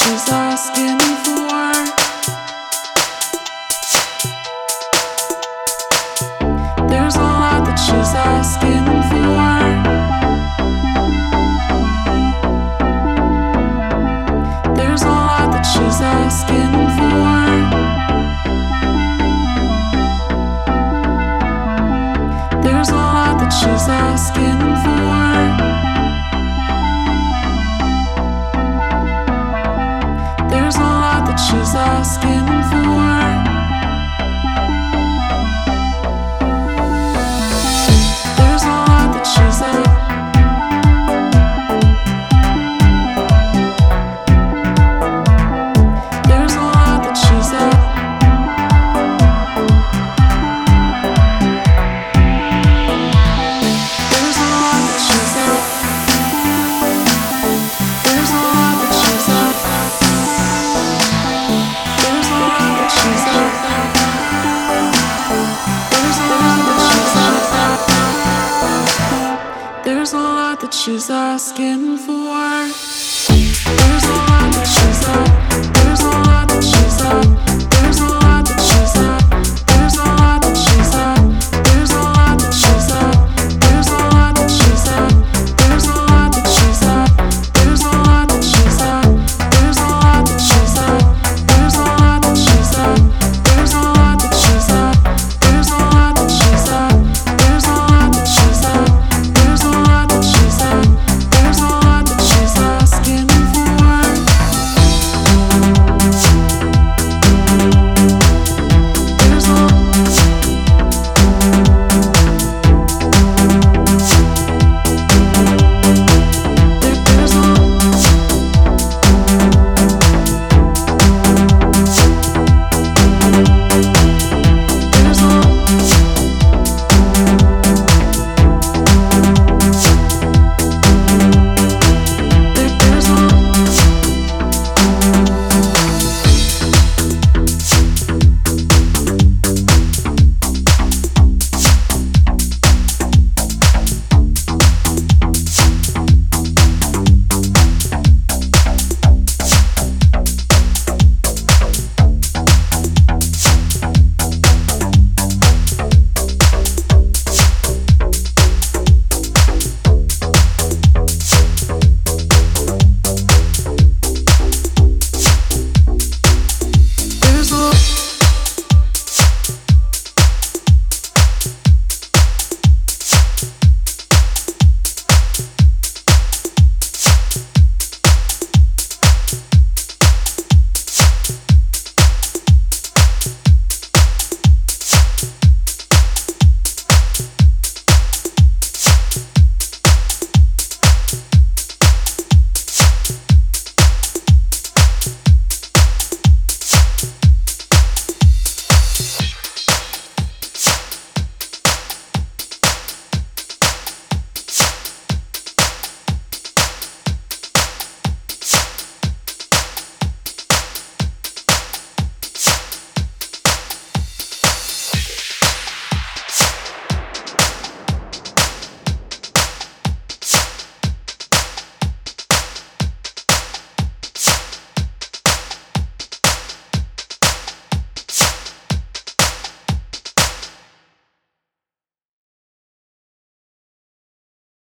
she's asking for. There's a lot that she's asking for. There's a lot that she's asking for. There's a lot that she's asking for. There's a lot that she's asking for. There's a lot that she's There's a lot that she's There's a lot that she's There's a lot that she's There's a lot that she's There's a lot that she's There's a lot that she's asking for. There's a lot that she's There's a lot that she's